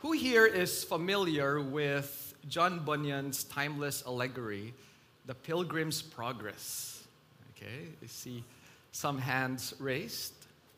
Who here is familiar with John Bunyan's timeless allegory, The Pilgrim's Progress? Okay, I see some hands raised.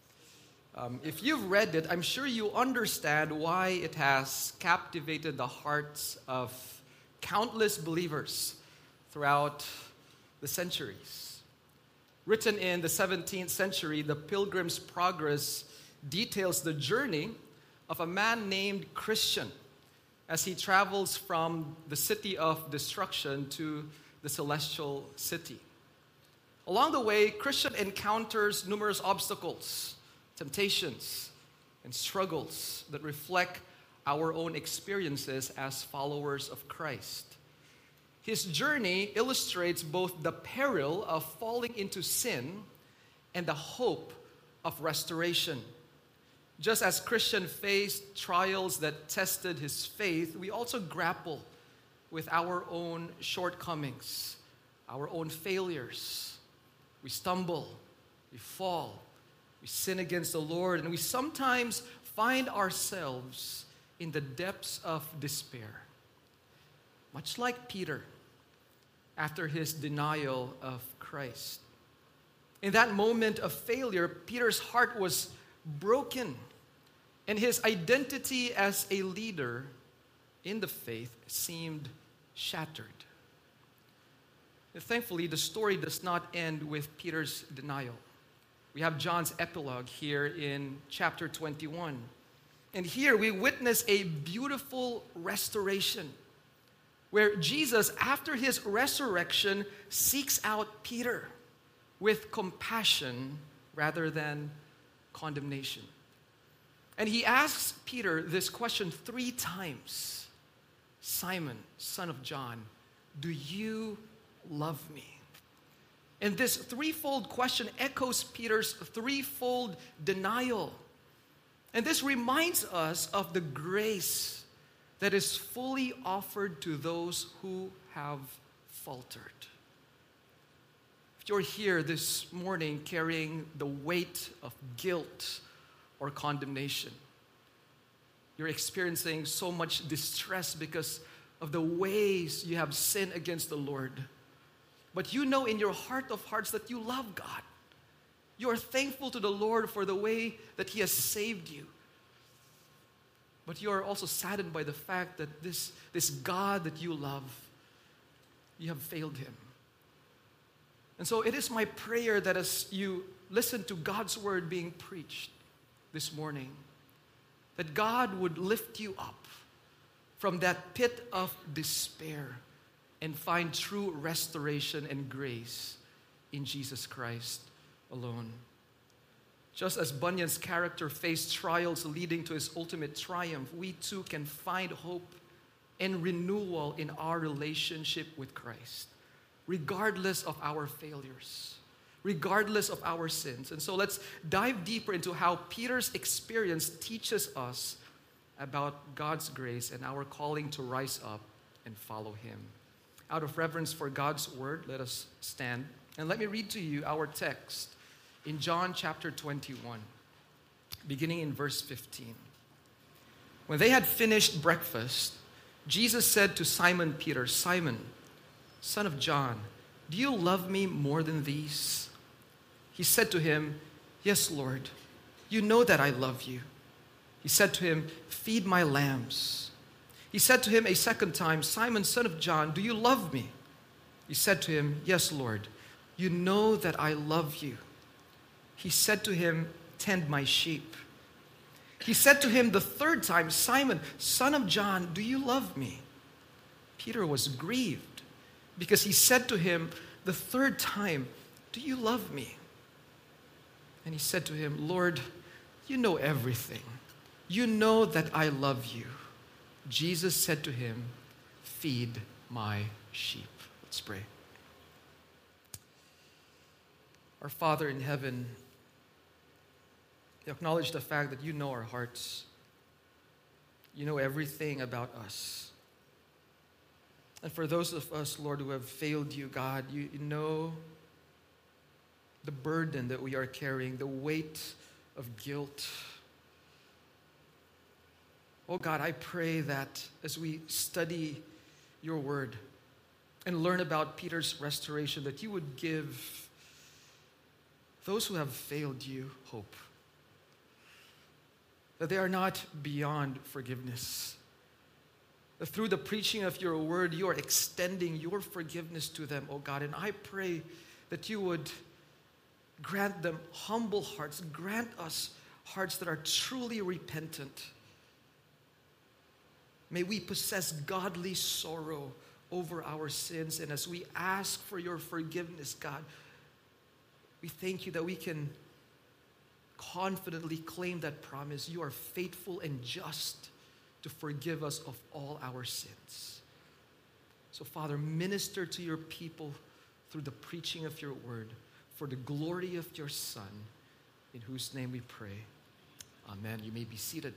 If you've read it, I'm sure you understand why it has captivated the hearts of countless believers throughout the centuries. Written in the 17th century, The Pilgrim's Progress details the journey of a man named Christian as he travels from the city of destruction to the celestial city. Along the way, Christian encounters numerous obstacles, temptations, and struggles that reflect our own experiences as followers of Christ. His journey illustrates both the peril of falling into sin and the hope of restoration. Just as Christian faced trials that tested his faith, we also grapple with our own shortcomings, our own failures. We stumble, we fall, we sin against the Lord, and we sometimes find ourselves in the depths of despair. Much like Peter after his denial of Christ. In that moment of failure, Peter's heart was broken, and his identity as a leader in the faith seemed shattered. And thankfully, the story does not end with Peter's denial. We have John's epilogue here in chapter 21. And here we witness a beautiful restoration where Jesus, after his resurrection, seeks out Peter with compassion rather than condemnation. And he asks Peter this question 3 times. Simon, son of John, do you love me? And this threefold question echoes Peter's threefold denial. And this reminds us of the grace that is fully offered to those who have faltered. If you're here this morning carrying the weight of guilt or condemnation, you're experiencing so much distress because of the ways you have sinned against the Lord. But you know in your heart of hearts that you love God. You are thankful to the Lord for the way that He has saved you. But you are also saddened by the fact that this God that you love, you have failed Him. And so it is my prayer that as you listen to God's word being preached this morning, that God would lift you up from that pit of despair and find true restoration and grace in Jesus Christ alone. Just as Bunyan's character faced trials leading to his ultimate triumph, we too can find hope and renewal in our relationship with Christ, regardless of our failures, regardless of our sins. And so let's dive deeper into how Peter's experience teaches us about God's grace and our calling to rise up and follow Him. Out of reverence for God's word, let us stand. And let me read to you our text in John chapter 21, beginning in verse 15. When they had finished breakfast, Jesus said to Simon Peter, Simon, son of John, do you love me more than these? He said to him, yes, Lord, you know that I love you. He said to him, feed my lambs. He said to him a second time, Simon, son of John, do you love me? He said to him, yes, Lord, you know that I love you. He said to him, tend my sheep. He said to him the third time, Simon, son of John, do you love me? Peter was grieved because he said to him the third time, do you love me? And he said to him, Lord, you know everything. You know that I love you. Jesus said to him, feed my sheep. Let's pray. Our Father in heaven, we acknowledge the fact that you know our hearts. You know everything about us. And for those of us, Lord, who have failed you, God, you know the burden that we are carrying, the weight of guilt. Oh God, I pray that as we study your word and learn about Peter's restoration, that you would give those who have failed you hope. That they are not beyond forgiveness. That through the preaching of your word, you are extending your forgiveness to them, oh God. And I pray that you would grant them humble hearts. Grant us hearts that are truly repentant. May we possess godly sorrow over our sins. And as we ask for your forgiveness, God, we thank you that we can confidently claim that promise. You are faithful and just to forgive us of all our sins. So, Father, minister to your people through the preaching of your word for the glory of your Son, in whose name we pray. Amen. You may be seated.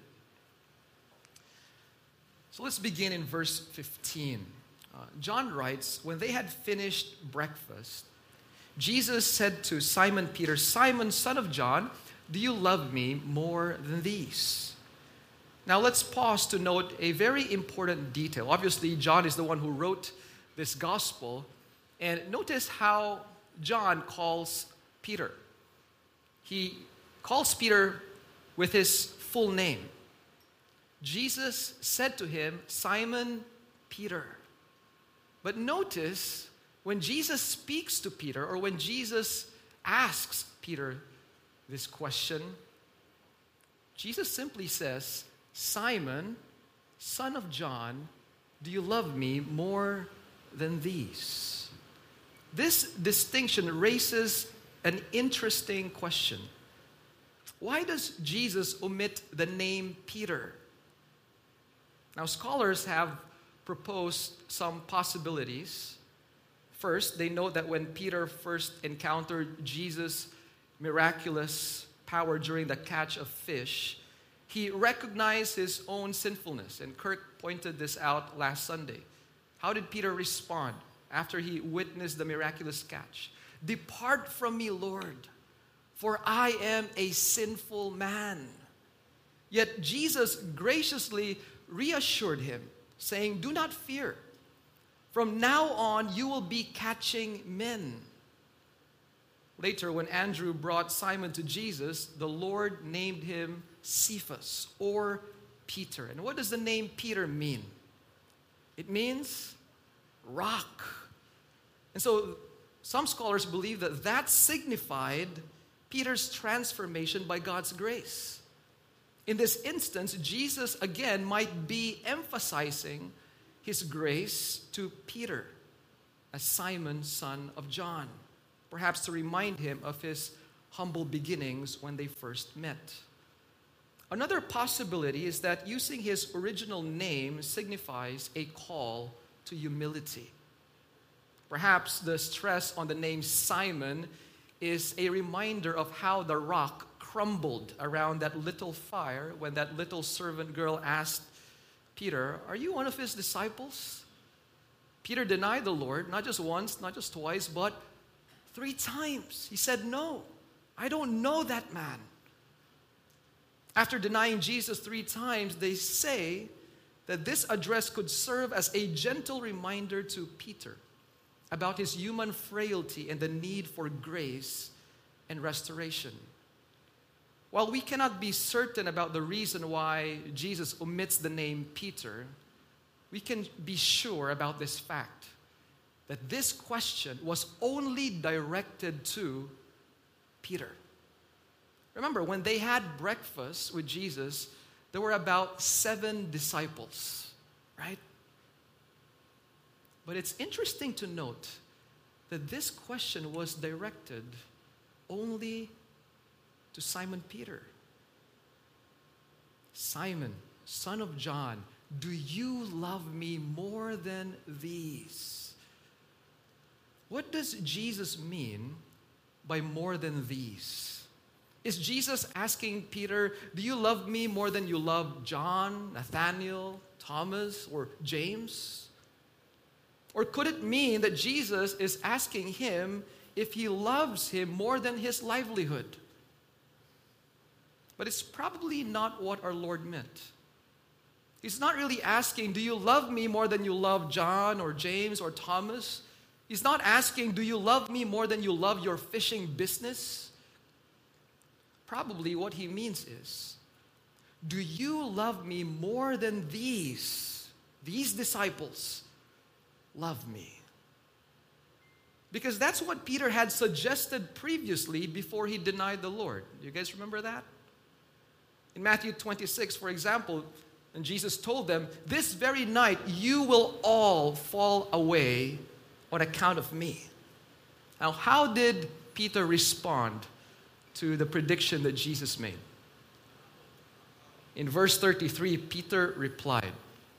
So let's begin in verse 15. John writes, when they had finished breakfast, Jesus said to Simon Peter, Simon, son of John, do you love me more than these? Now let's pause to note a very important detail. Obviously, John is the one who wrote this gospel. And notice how John calls Peter. He calls Peter with his full name. Jesus said to him, Simon Peter. But notice when Jesus speaks to Peter, or when Jesus asks Peter this question, Jesus simply says, Simon, son of John, do you love me more than these? This distinction raises an interesting question. Why does Jesus omit the name Peter? Now, scholars have proposed some possibilities. First, they note that when Peter first encountered Jesus' miraculous power during the catch of fish, he recognized his own sinfulness. And Kirk pointed this out last Sunday. How did Peter respond after he witnessed the miraculous catch? Depart from me, Lord, for I am a sinful man. Yet Jesus graciously reassured him, saying, do not fear. From now on, you will be catching men. Later, when Andrew brought Simon to Jesus, the Lord named him Cephas, or Peter. And what does the name Peter mean? It means rock. And so some scholars believe that that signified Peter's transformation by God's grace. In this instance, Jesus again might be emphasizing his grace to Peter as Simon, son of John, perhaps to remind him of his humble beginnings when they first met. Another possibility is that using his original name signifies a call to humility. Perhaps the stress on the name Simon is a reminder of how the rock crumbled around that little fire when that little servant girl asked Peter, are you one of his disciples? Peter denied the Lord, not just once, not just twice, but 3 times. He said, no, I don't know that man. After denying Jesus 3 times, they say that this address could serve as a gentle reminder to Peter about his human frailty and the need for grace and restoration. While we cannot be certain about the reason why Jesus omits the name Peter, we can be sure about this fact, that this question was only directed to Peter. Remember, when they had breakfast with Jesus, there were about 7 disciples, right? But it's interesting to note that this question was directed only to Simon Peter. Simon, son of John, do you love me more than these? What does Jesus mean by more than these? Is Jesus asking Peter, do you love me more than you love John, Nathaniel, Thomas, or James? Or could it mean that Jesus is asking him if he loves him more than his livelihood? But it's probably not what our Lord meant. He's not really asking, do you love me more than you love John or James or Thomas? He's not asking, do you love me more than you love your fishing business? Probably what he means is, do you love me more than these disciples love me? Because that's what Peter had suggested previously before he denied the Lord. You guys remember that? In Matthew 26, for example, and Jesus told them, this very night you will all fall away on account of me. Now, how did Peter respond to the prediction that Jesus made? In verse 33, Peter replied,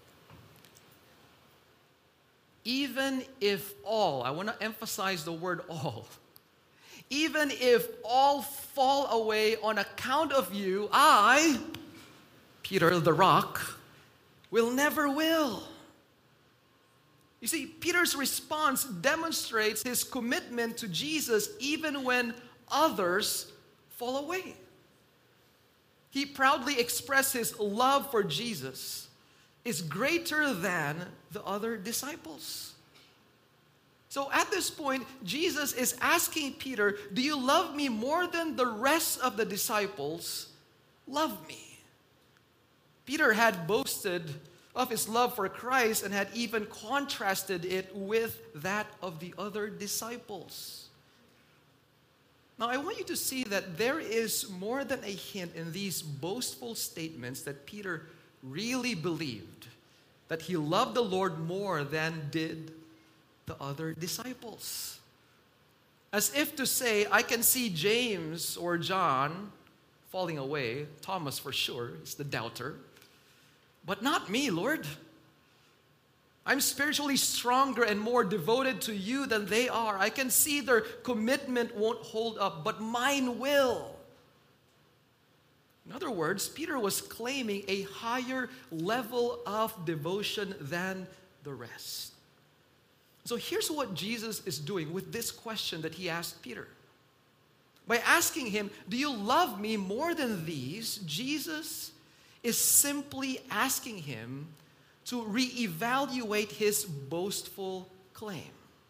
even if all, I want to emphasize the word all, even if all fall away on account of you, I, Peter the rock, will never will. You see, Peter's response demonstrates his commitment to Jesus even when others fall away. He proudly expressed his love for Jesus is greater than the other disciples. So at this point, Jesus is asking Peter, do you love me more than the rest of the disciples love me? Peter had boasted of his love for Christ and had even contrasted it with that of the other disciples. Now, I want you to see that there is more than a hint in these boastful statements that Peter really believed that he loved the Lord more than did the other disciples. As if to say, I can see James or John falling away, Thomas for sure is the doubter, but not me, Lord. I'm spiritually stronger and more devoted to you than they are. I can see their commitment won't hold up, but mine will. In other words, Peter was claiming a higher level of devotion than the rest. So here's what Jesus is doing with this question that he asked Peter. By asking him, do you love me more than these? Jesus is simply asking him to reevaluate his boastful claim.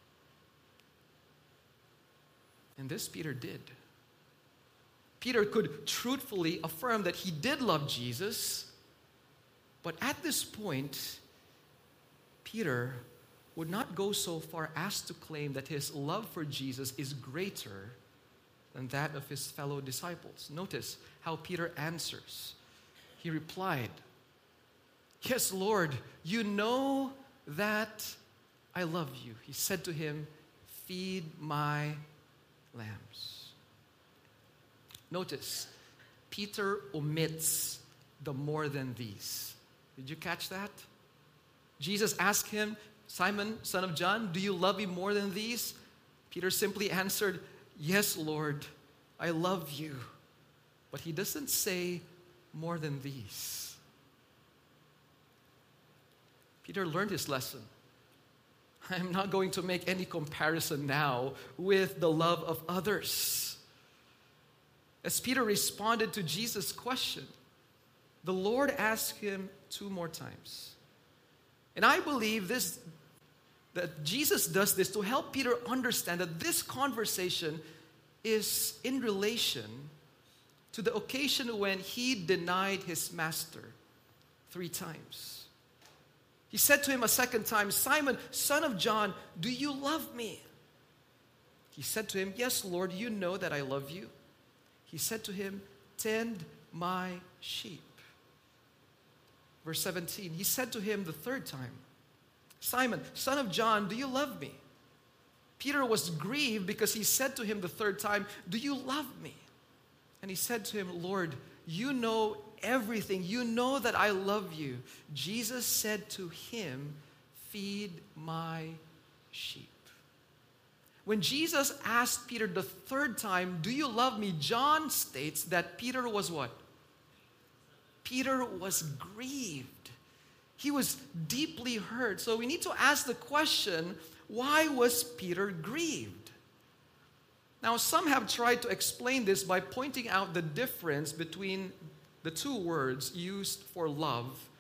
And this Peter did. Peter could truthfully affirm that he did love Jesus, but at this point, Peter would not go so far as to claim that his love for Jesus is greater than that of his fellow disciples. Notice how Peter answers. He replied, yes, Lord, you know that I love you. He said to him, feed my lambs. Notice, Peter omits the more than these. Did you catch that? Jesus asked him, Simon, son of John, do you love me more than these? Peter simply answered, yes, Lord, I love you. But he doesn't say more than these. Peter learned his lesson. I'm not going to make any comparison now with the love of others. As Peter responded to Jesus' question, the Lord asked him 2 more times. And I believe that Jesus does this to help Peter understand that this conversation is in relation to the occasion when he denied his master 3 times. He said to him a second time, Simon, son of John, do you love me? He said to him, yes, Lord, you know that I love you. He said to him, tend my sheep. Verse 17, he said to him the 3rd time, Simon, son of John, do you love me? Peter was grieved because he said to him the 3rd time, do you love me? And he said to him, Lord, you know everything. You know that I love you. Jesus said to him, feed my sheep. When Jesus asked Peter the 3rd time, do you love me? John states that Peter was what? Peter was grieved. He was deeply hurt. So we need to ask the question, why was Peter grieved? Now, some have tried to explain this by pointing out the difference between the 2 words used for love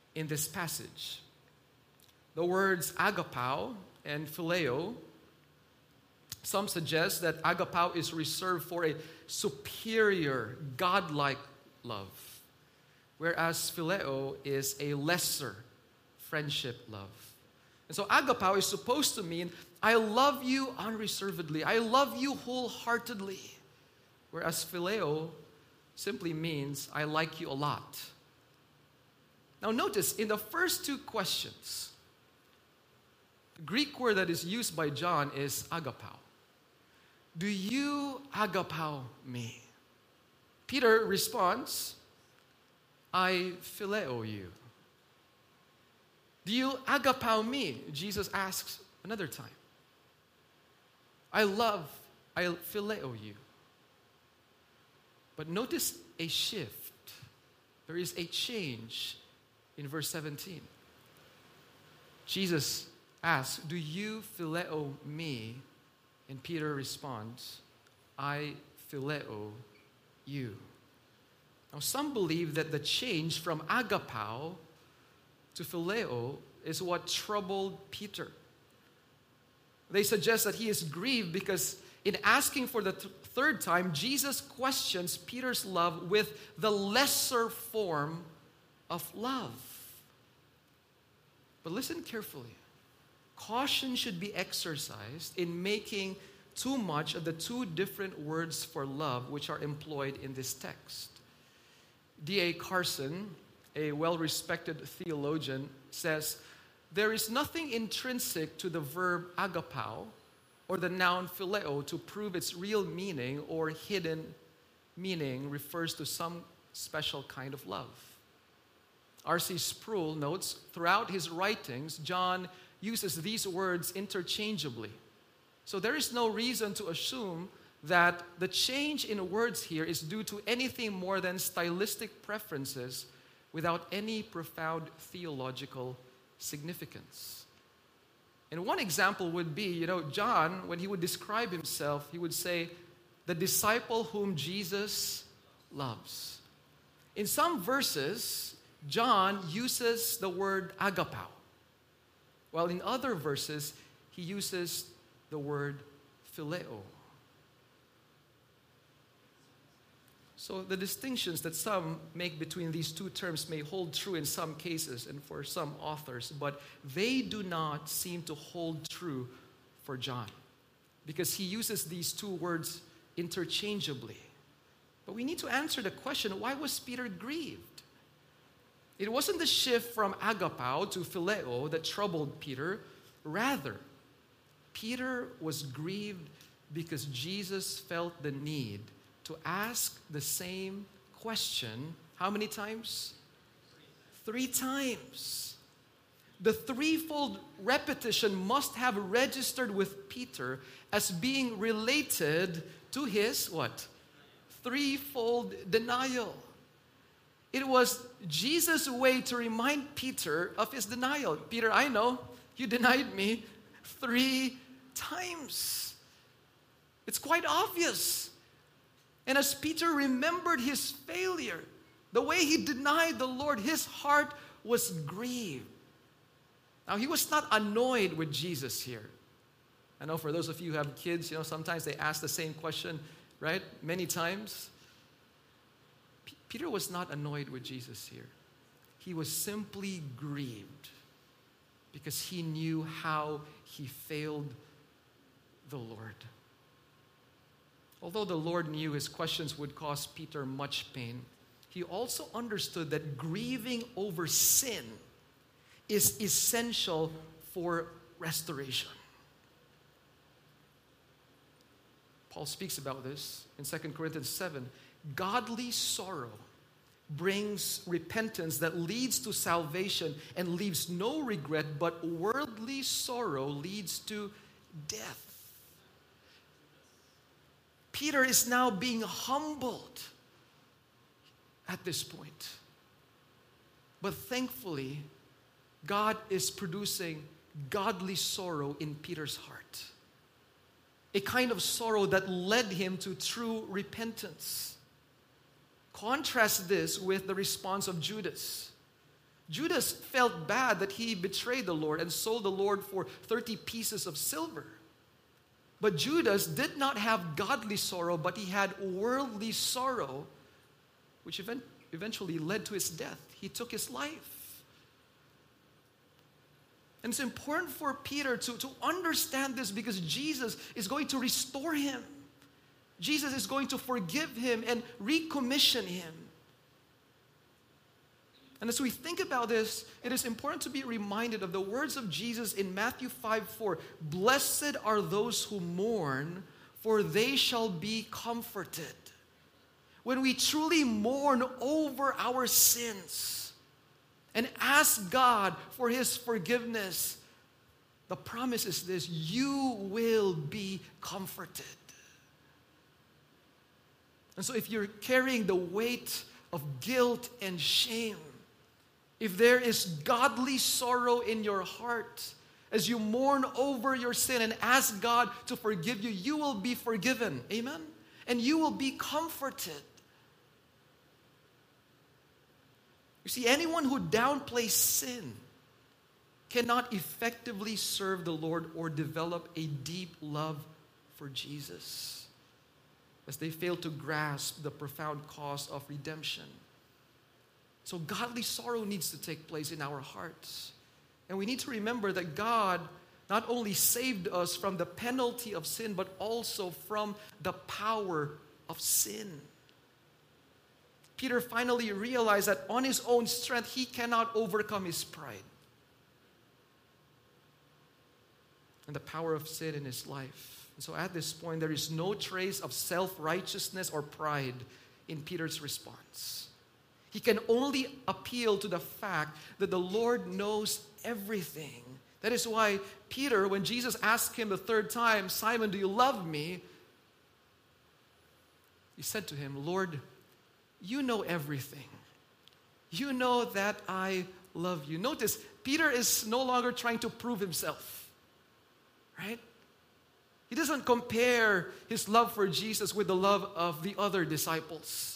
in this passage. The words agapao and phileo, some suggest that agapao is reserved for a superior, godlike love, whereas phileo is a lesser friendship love. And so agapao is supposed to mean, I love you unreservedly, I love you wholeheartedly, whereas phileo simply means, I like you a lot. Now notice, in the first two questions, the Greek word that is used by John is agapao. Do you agapao me? Peter responds, I phileo you. Do you agapao me? Jesus asks another time. I phileo you. But notice a shift. There is a change in verse 17. Jesus asks, do you phileo me? And Peter responds, I phileo you. Now some believe that the change from agapao to phileo is what troubled Peter. They suggest that he is grieved because in asking for the third time, Jesus questions Peter's love with the lesser form of love. But listen carefully. Caution should be exercised in making too much of the two different words for love which are employed in this text. D.A. Carson, a well-respected theologian, says, there is nothing intrinsic to the verb agapao or the noun phileo to prove its real meaning or hidden meaning refers to some special kind of love. R.C. Sproul notes, throughout his writings, John uses these words interchangeably. So there is no reason to assume that the change in words here is due to anything more than stylistic preferences without any profound theological significance. And one example would be, John, when he would describe himself, he would say, the disciple whom Jesus loves. In some verses, John uses the word agapao, while in other verses, he uses the word phileo. So the distinctions that some make between these two terms may hold true in some cases and for some authors, but they do not seem to hold true for John because he uses these two words interchangeably. But we need to answer the question, why was Peter grieved? It wasn't the shift from agapao to phileo that troubled Peter. Rather, Peter was grieved because Jesus felt the need to ask the same question, how many times? 3 times. The threefold repetition must have registered with Peter as being related to his what? Threefold denial. It was Jesus' way to remind Peter of his denial. Peter, I know you denied me 3 times. It's quite obvious. And as Peter remembered his failure, the way he denied the Lord, his heart was grieved. Now, he was not annoyed with Jesus here. I know for those of you who have kids, sometimes they ask the same question, right? Many times. Peter was not annoyed with Jesus here. He was simply grieved because he knew how he failed the Lord. Although the Lord knew his questions would cause Peter much pain, he also understood that grieving over sin is essential for restoration. Paul speaks about this in 2 Corinthians 7. Godly sorrow brings repentance that leads to salvation and leaves no regret, but worldly sorrow leads to death. Peter is now being humbled at this point. But thankfully, God is producing godly sorrow in Peter's heart. A kind of sorrow that led him to true repentance. Contrast this with the response of Judas. Judas felt bad that he betrayed the Lord and sold the Lord for 30 pieces of silver. But Judas did not have godly sorrow, but he had worldly sorrow, which eventually led to his death. He took his life. And it's important for Peter to understand this, because Jesus is going to restore him. Jesus is going to forgive him and recommission him. And as we think about this, it is important to be reminded of the words of Jesus in Matthew 5:4. Blessed are those who mourn, for they shall be comforted. When we truly mourn over our sins and ask God for His forgiveness, the promise is this: you will be comforted. And so if you're carrying the weight of guilt and shame, if there is godly sorrow in your heart, as you mourn over your sin and ask God to forgive you, you will be forgiven. Amen? And you will be comforted. You see, anyone who downplays sin cannot effectively serve the Lord or develop a deep love for Jesus, as they fail to grasp the profound cost of redemption. So godly sorrow needs to take place in our hearts. And we need to remember that God not only saved us from the penalty of sin, but also from the power of sin. Peter finally realized that on his own strength, he cannot overcome his pride and the power of sin in his life. And so at this point, there is no trace of self-righteousness or pride in Peter's response. He can only appeal to the fact that the Lord knows everything. That is why Peter, when Jesus asked him the third time, "Simon, do you love me?" he said to him, "Lord, you know everything. You know that I love you." Notice, Peter is no longer trying to prove himself, right? He doesn't compare his love for Jesus with the love of the other disciples.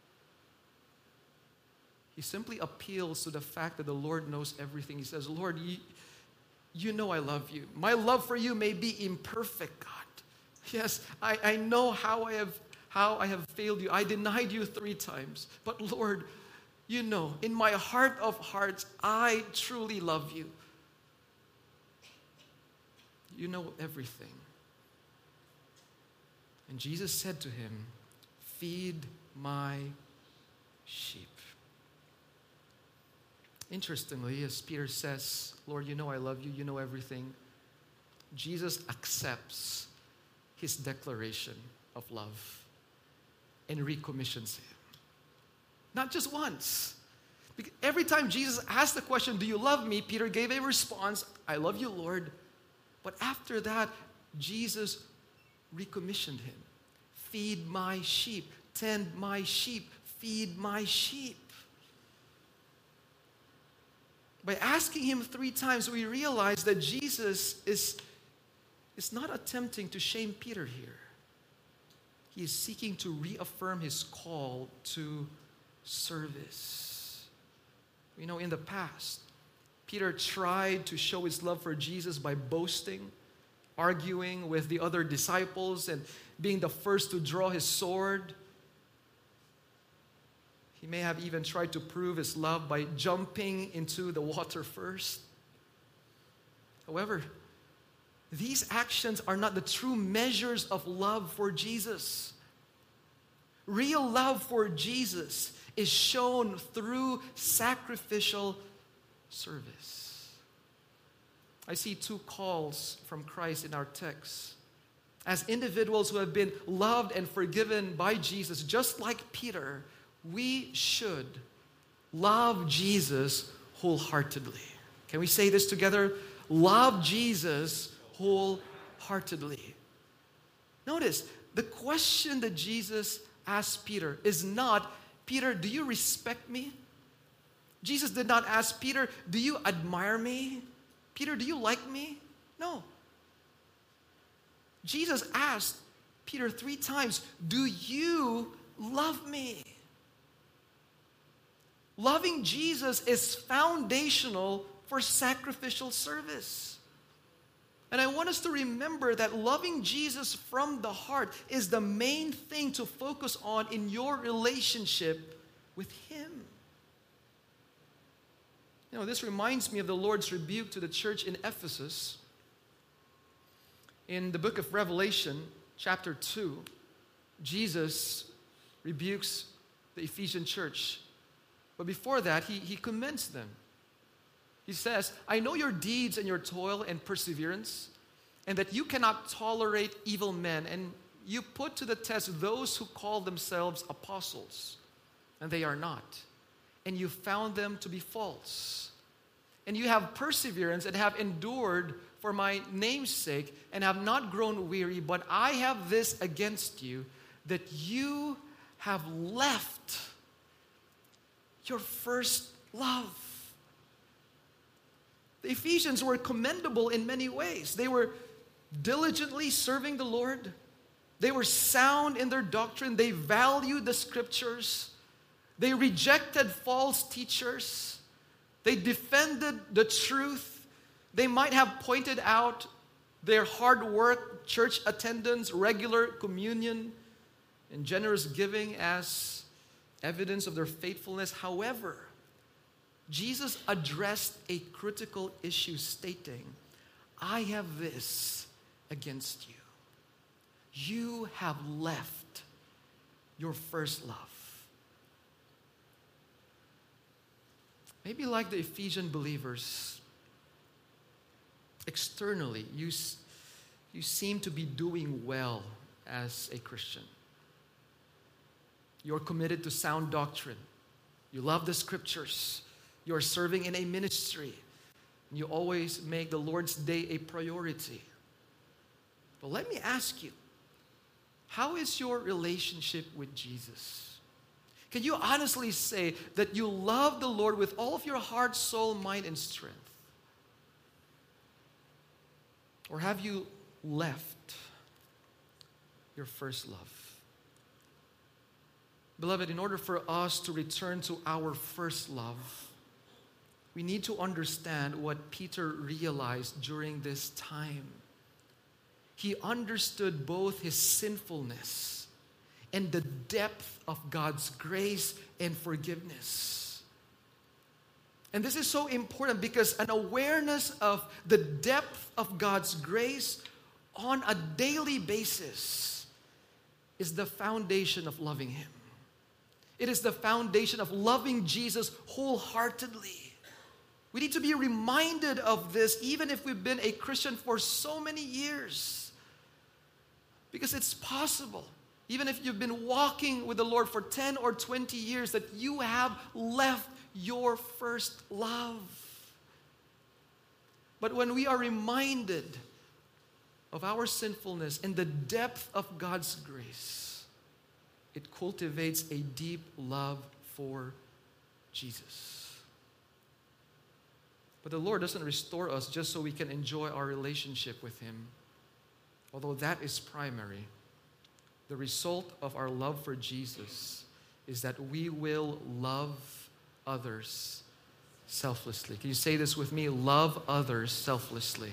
He simply appeals to the fact that the Lord knows everything. He says, "Lord, you know I love you. My love for you may be imperfect, God. Yes, I know how I have failed you. I denied you 3 times. But Lord, you know, in my heart of hearts, I truly love you. You know everything." And Jesus said to him, "Feed my sheep." Interestingly, as Peter says, "Lord, you know I love you, you know everything," Jesus accepts his declaration of love and recommissions him. Not just once. Because every time Jesus asked the question, "Do you love me?" Peter gave a response, "I love you, Lord." But after that, Jesus recommissioned him. "Feed my sheep, tend my sheep, feed my sheep." By asking him 3 times, we realize that Jesus is not attempting to shame Peter here. He is seeking to reaffirm his call to service. You know, in the past, Peter tried to show his love for Jesus by boasting, arguing with the other disciples, and being the first to draw his sword. He may have even tried to prove his love by jumping into the water first. However, these actions are not the true measures of love for Jesus. Real love for Jesus is shown through sacrificial service. I see 2 calls from Christ in our text. As individuals who have been loved and forgiven by Jesus, just like Peter, we should love Jesus wholeheartedly. Can we say this together? Love Jesus wholeheartedly. Notice, the question that Jesus asked Peter is not, "Peter, do you respect me?" Jesus did not ask Peter, "Do you admire me?" "Peter, do you like me?" No. Jesus asked Peter 3 times, "Do you love me?" Loving Jesus is foundational for sacrificial service. And I want us to remember that loving Jesus from the heart is the main thing to focus on in your relationship with Him. This reminds me of the Lord's rebuke to the church in Ephesus. In the book of Revelation, chapter 2, Jesus rebukes the Ephesian church. But before that, he commends them. He says, I know your deeds and your toil and perseverance, and that you cannot tolerate evil men, and you put to the test those who call themselves apostles, and they are not. And you found them to be false. And you have perseverance and have endured for my name's sake, and have not grown weary, but I have this against you, that you have left your first love. The Ephesians were commendable in many ways. They were diligently serving the Lord. They were sound in their doctrine. They valued the scriptures. They rejected false teachers. They defended the truth. They might have pointed out their hard work, church attendance, regular communion, and generous giving as evidence of their faithfulness. However, Jesus addressed a critical issue stating, I have this against you. You have left your first love. Maybe like the Ephesian believers, externally, you seem to be doing well as a Christian. You're committed to sound doctrine. You love the scriptures. You're serving in a ministry. You always make the Lord's Day a priority. But let me ask you, how is your relationship with Jesus? Can you honestly say that you love the Lord with all of your heart, soul, mind, and strength? Or have you left your first love? Beloved, in order for us to return to our first love, we need to understand what Peter realized during this time. He understood both his sinfulness and the depth of God's grace and forgiveness. And this is so important because an awareness of the depth of God's grace on a daily basis is the foundation of loving Him. It is the foundation of loving Jesus wholeheartedly. We need to be reminded of this even if we've been a Christian for so many years. Because it's possible, even if you've been walking with the Lord for 10 or 20 years, that you have left your first love. But when we are reminded of our sinfulness and the depth of God's grace, it cultivates a deep love for Jesus. But the Lord doesn't restore us just so we can enjoy our relationship with Him. Although that is primary, the result of our love for Jesus is that we will love others selflessly. Can you say this with me? Love others selflessly.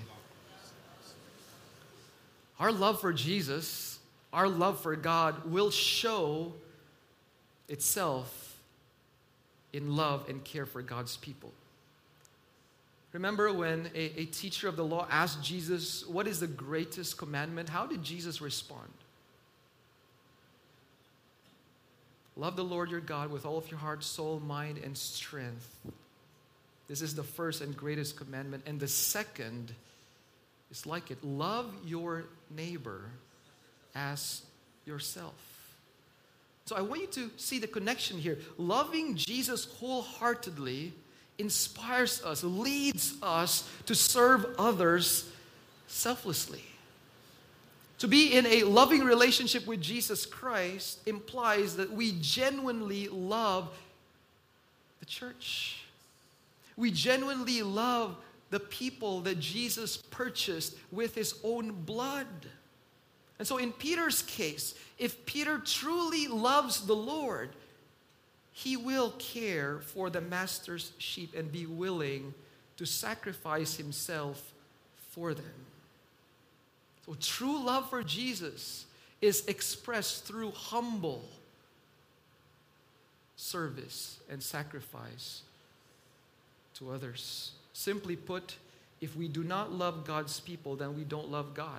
Our love for Jesus, our love for God will show itself in love and care for God's people. Remember when a teacher of the law asked Jesus, what is the greatest commandment? How did Jesus respond? Love the Lord your God with all of your heart, soul, mind, and strength. This is the first and greatest commandment. And the second is like it. Love your neighbor as yourself. So I want you to see the connection here. Loving Jesus wholeheartedly inspires us, leads us to serve others selflessly. To be in a loving relationship with Jesus Christ implies that we genuinely love the church. We genuinely love the people that Jesus purchased with His own blood. And so in Peter's case, if Peter truly loves the Lord, he will care for the master's sheep and be willing to sacrifice himself for them. So true love for Jesus is expressed through humble service and sacrifice to others. Simply put, if we do not love God's people, then we don't love God.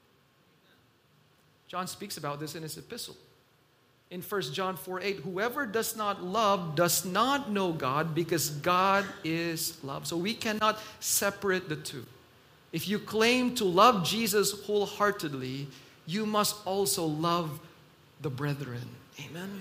John speaks about this in his epistle. In 1 John 4:8, whoever does not love does not know God, because God is love. So we cannot separate the two. If you claim to love Jesus wholeheartedly, you must also love the brethren. Amen?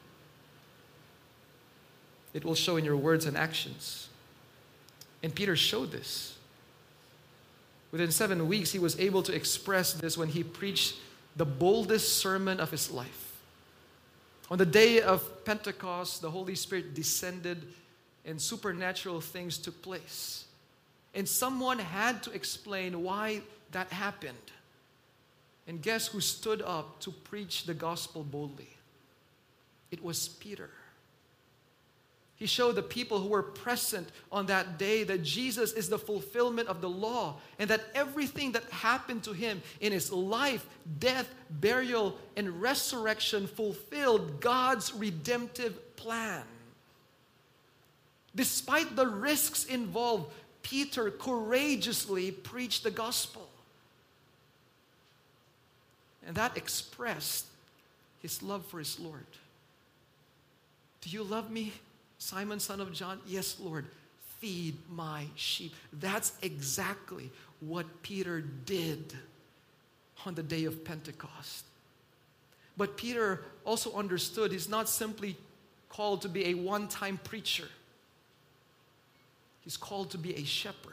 It will show in your words and actions. And Peter showed this. Within 7 weeks, he was able to express this when he preached the boldest sermon of his life. On the day of Pentecost, the Holy Spirit descended and supernatural things took place. And someone had to explain why that happened. And guess who stood up to preach the gospel boldly? It was Peter. He showed the people who were present on that day that Jesus is the fulfillment of the law, and that everything that happened to him in his life, death, burial, and resurrection fulfilled God's redemptive plan. Despite the risks involved, Peter courageously preached the gospel. And that expressed his love for his Lord. Do you love me, Simon, son of John? Yes, Lord. Feed my sheep. That's exactly what Peter did on the day of Pentecost. But Peter also understood he's not simply called to be a one-time preacher. He's called to be a shepherd.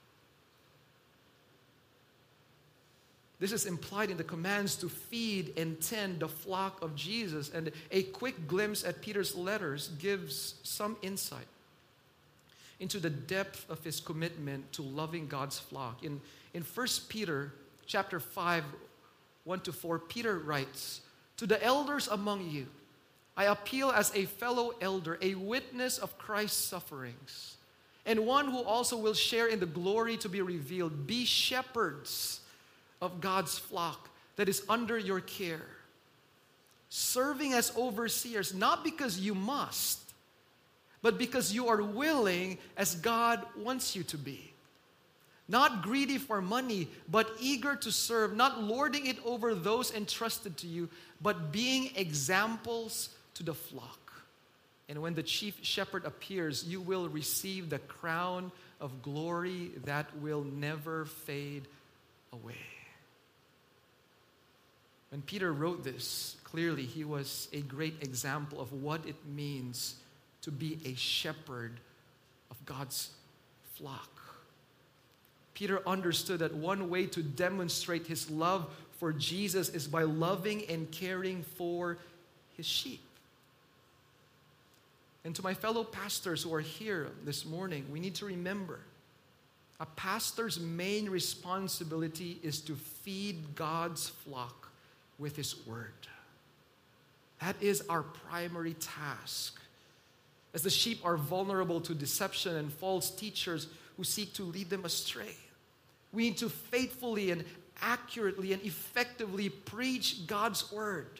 This is implied in the commands to feed and tend the flock of Jesus. And a quick glimpse at Peter's letters gives some insight into the depth of his commitment to loving God's flock. In 1 Peter chapter 5, 1-4, Peter writes, "To the elders among you, I appeal as a fellow elder, a witness of Christ's sufferings, and one who also will share in the glory to be revealed. Be shepherds of God's flock that is under your care, serving as overseers, not because you must, but because you are willing, as God wants you to be. Not greedy for money, but eager to serve, not lording it over those entrusted to you, but being examples to the flock. And when the chief shepherd appears, you will receive the crown of glory that will never fade away." When Peter wrote this, clearly he was a great example of what it means to be a shepherd of God's flock. Peter understood that one way to demonstrate his love for Jesus is by loving and caring for his sheep. And to my fellow pastors who are here this morning, we need to remember, a pastor's main responsibility is to feed God's flock with his word. That is our primary task. As the sheep are vulnerable to deception and false teachers who seek to lead them astray, we need to faithfully and accurately and effectively preach God's word.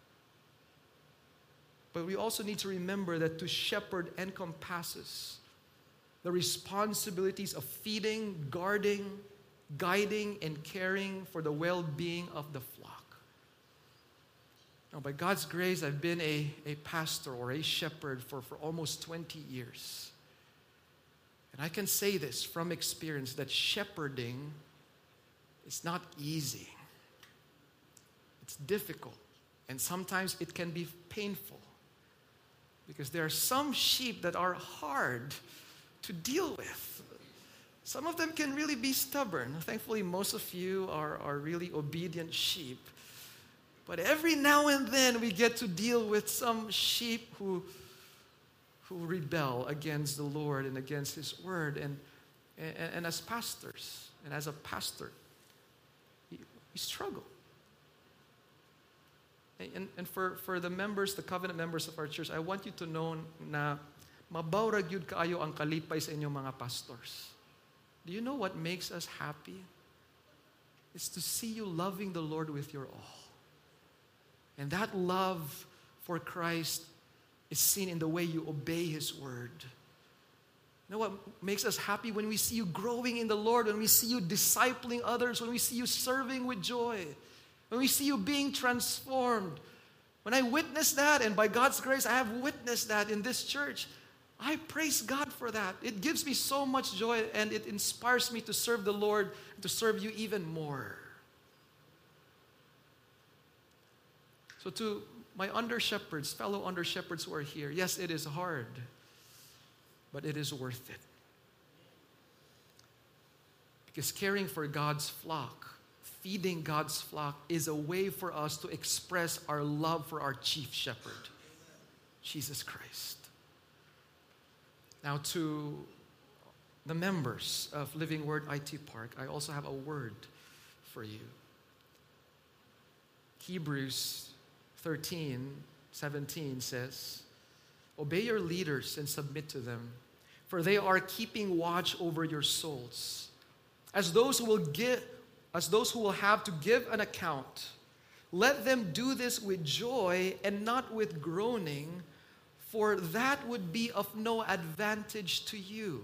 But we also need to remember that to shepherd encompasses the responsibilities of feeding, guarding, guiding, and caring for the well-being of the flock. Now, by God's grace, I've been a pastor or a shepherd for almost 20 years. And I can say this from experience, that shepherding is not easy. It's difficult. And sometimes it can be painful. Because there are some sheep that are hard to deal with. Some of them can really be stubborn. Thankfully, most of you are really obedient sheep. But every now and then we get to deal with some sheep who rebel against the Lord and against His word. And as pastors, and as a pastor, we struggle. And for the members, the covenant members of our church, I want you to know na mabawrag yun kaayo ang kalipay sa inyong mga pastors. Do you know what makes us happy? It's to see you loving the Lord with your all. And that love for Christ is seen in the way you obey His word. You know what makes us happy? When we see you growing in the Lord, when we see you discipling others, when we see you serving with joy, when we see you being transformed. When I witness that, and by God's grace, I have witnessed that in this church, I praise God for that. It gives me so much joy, and it inspires me to serve the Lord, to serve you even more. So to my under-shepherds, fellow under-shepherds who are here, yes, it is hard, but it is worth it. Because caring for God's flock, feeding God's flock, is a way for us to express our love for our chief shepherd, Jesus Christ. Now to the members of Living Word IT Park, I also have a word for you. Hebrews 13:17 says, "Obey your leaders and submit to them, for they are keeping watch over your souls, as those who will have to give an account. Let them do this with joy and not with groaning, for that would be of no advantage to you."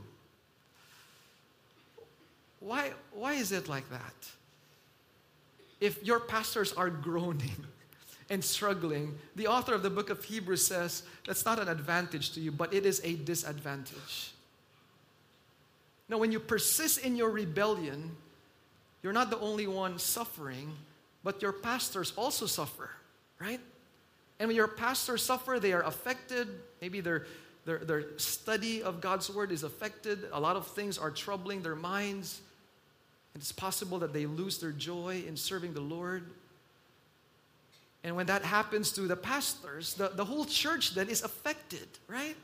Why is it like that? If your pastors are groaning and struggling, the author of the book of Hebrews says that's not an advantage to you, but it is a disadvantage. Now, when you persist in your rebellion, you're not the only one suffering, but your pastors also suffer, right? And when your pastors suffer, they are affected. Maybe their study of God's word is affected. A lot of things are troubling their minds. And it's possible that they lose their joy in serving the Lord. And when that happens to the pastors, the whole church then is affected, right?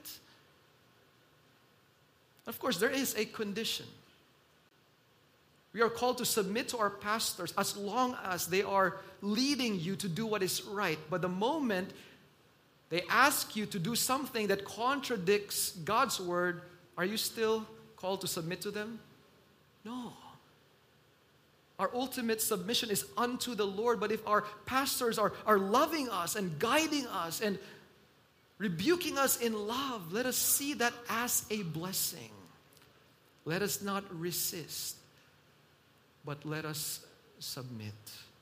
Of course, there is a condition. We are called to submit to our pastors as long as they are leading you to do what is right. But the moment they ask you to do something that contradicts God's word, are you still called to submit to them? No. Our ultimate submission is unto the Lord. But if our pastors are loving us and guiding us and rebuking us in love, let us see that as a blessing. Let us not resist, but let us submit.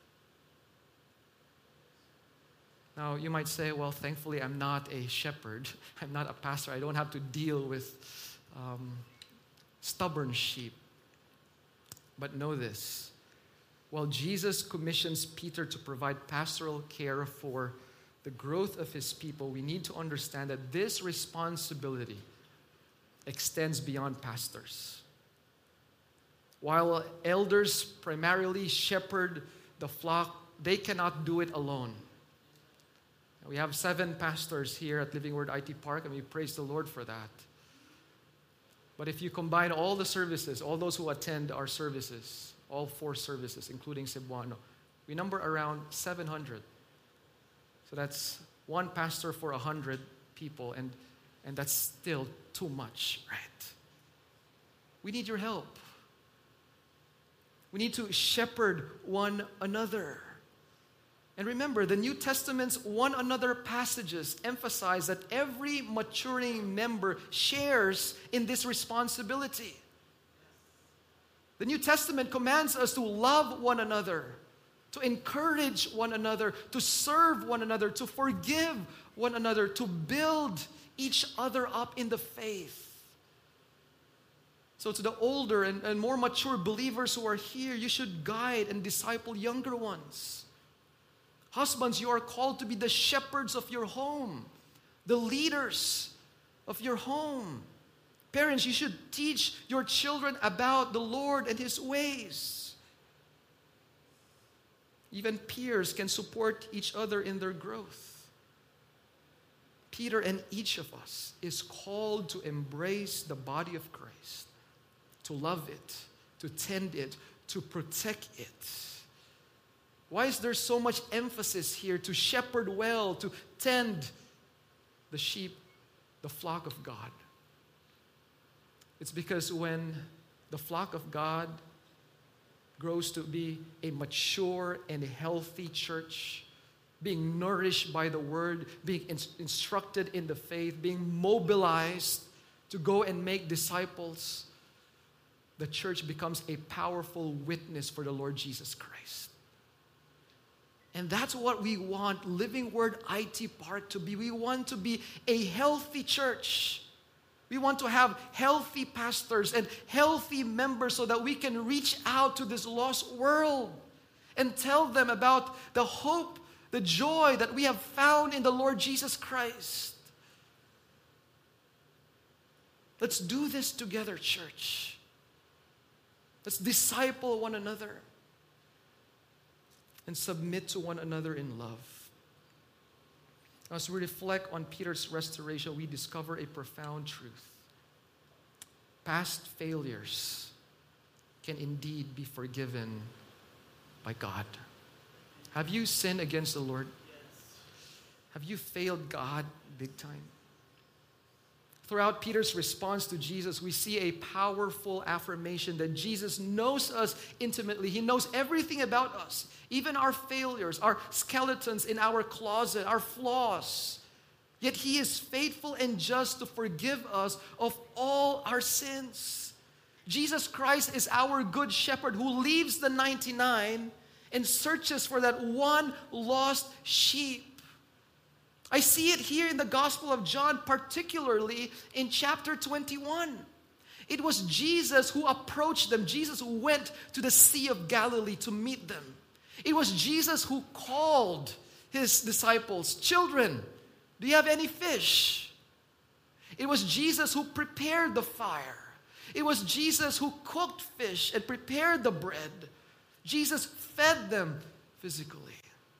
Now, you might say, well, thankfully, I'm not a shepherd. I'm not a pastor. I don't have to deal with stubborn sheep. But know this. While Jesus commissions Peter to provide pastoral care for the growth of his people, we need to understand that this responsibility extends beyond pastors. While elders primarily shepherd the flock, they cannot do it alone. We have 7 pastors here at Living Word IT Park, and we praise the Lord for that. But if you combine all the services, all those who attend our services, all 4 services, including Cebuano, we number around 700. So that's 1 pastor for 100 people, and that's still too much, right? We need your help. We need to shepherd one another. And remember, the New Testament's one another passages emphasize that every maturing member shares in this responsibility. The New Testament commands us to love one another, to encourage one another, to serve one another, to forgive one another, to build each other up in the faith. So to the older and more mature believers who are here, you should guide and disciple younger ones. Husbands, you are called to be the shepherds of your home, the leaders of your home. Parents, you should teach your children about the Lord and His ways. Even peers can support each other in their growth. Peter and each of us is called to embrace the body of Christ, to love it, to tend it, to protect it. Why is there so much emphasis here to shepherd well, to tend the sheep, the flock of God? It's because when the flock of God grows to be a mature and healthy church, being nourished by the word, being instructed in the faith, being mobilized to go and make disciples, the church becomes a powerful witness for the Lord Jesus Christ. And that's what we want Living Word IT Park to be. We want to be a healthy church. We want to have healthy pastors and healthy members so that we can reach out to this lost world and tell them about the hope, the joy that we have found in the Lord Jesus Christ. Let's do this together, church. Let's disciple one another and submit to one another in love. As we reflect on Peter's restoration, we discover a profound truth. Past failures can indeed be forgiven by God. Have you sinned against the Lord? Have you failed God big time? Throughout Peter's response to Jesus, we see a powerful affirmation that Jesus knows us intimately. He knows everything about us, even our failures, our skeletons in our closet, our flaws. Yet He is faithful and just to forgive us of all our sins. Jesus Christ is our good shepherd who leaves the 99 and searches for that one lost sheep. I see it here in the Gospel of John, particularly in chapter 21. It was Jesus who approached them. Jesus who went to the Sea of Galilee to meet them. It was Jesus who called His disciples, "Children, do you have any fish?" It was Jesus who prepared the fire. It was Jesus who cooked fish and prepared the bread. Jesus fed them physically.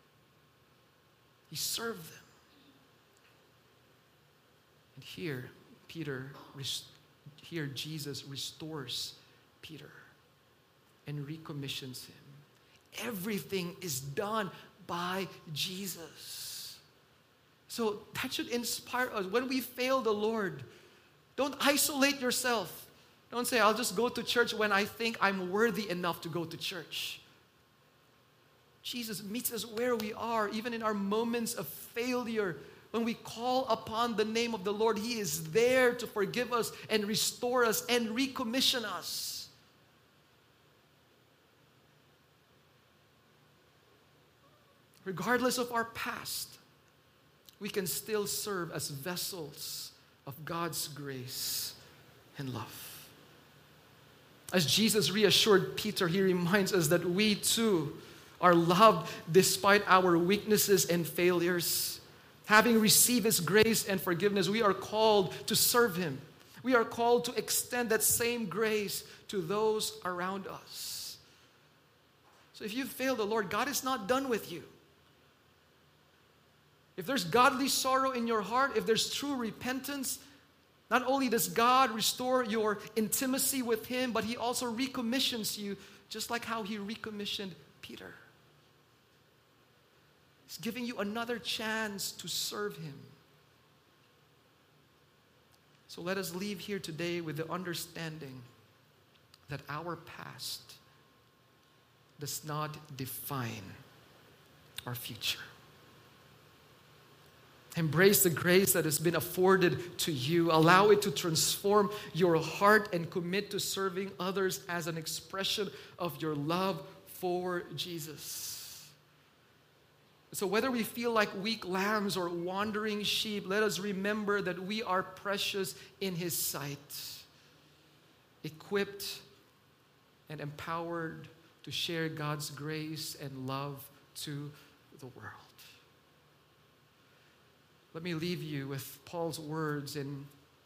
He served them. And here Jesus restores Peter and recommissions him. Everything is done by Jesus. So that should inspire us. When we fail the Lord, don't isolate yourself. Don't say, "I'll just go to church when I think I'm worthy enough to go to church." Jesus meets us where we are, even in our moments of failure. When we call upon the name of the Lord, He is there to forgive us and restore us and recommission us. Regardless of our past, we can still serve as vessels of God's grace and love. As Jesus reassured Peter, He reminds us that we too are loved despite our weaknesses and failures. Having received His grace and forgiveness, we are called to serve Him. We are called to extend that same grace to those around us. So if you fail the Lord, God is not done with you. If there's godly sorrow in your heart, if there's true repentance, not only does God restore your intimacy with Him, but He also recommissions you, just like how He recommissioned Peter. He's giving you another chance to serve Him. So let us leave here today with the understanding that our past does not define our future. Embrace the grace that has been afforded to you. Allow it to transform your heart and commit to serving others as an expression of your love for Jesus. So whether we feel like weak lambs or wandering sheep, let us remember that we are precious in His sight, equipped and empowered to share God's grace and love to the world. Let me leave you with Paul's words in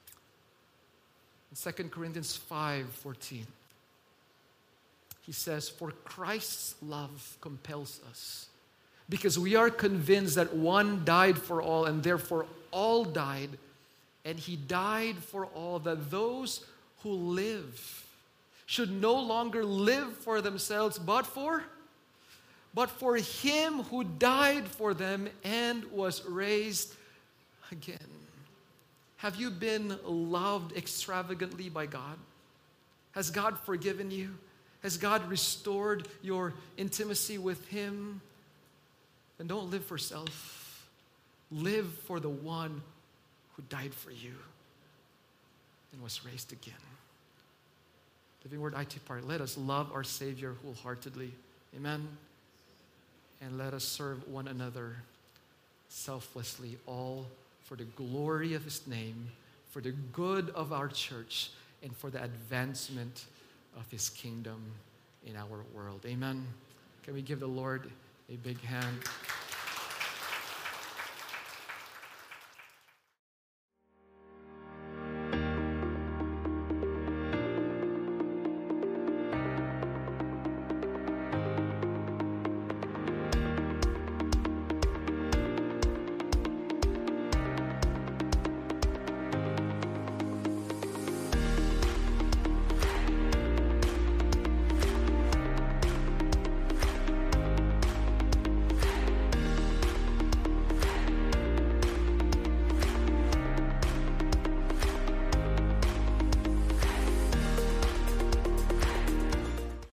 2 Corinthians 5:14. He says, "For Christ's love compels us, because we are convinced that one died for all, and therefore all died, and He died for all, that those who live should no longer live for themselves, but but for him who died for them and was raised again. Have you been loved extravagantly by God? Has God forgiven you? Has God restored your intimacy with him? Then don't live for self. Live for the one who died for you and was raised again. Living Word IT Park, let us love our Savior wholeheartedly. Amen. And let us serve one another selflessly, all for the glory of his name, for the good of our church, and for the advancement of his kingdom in our world. Amen. Can we give the Lord a big hand?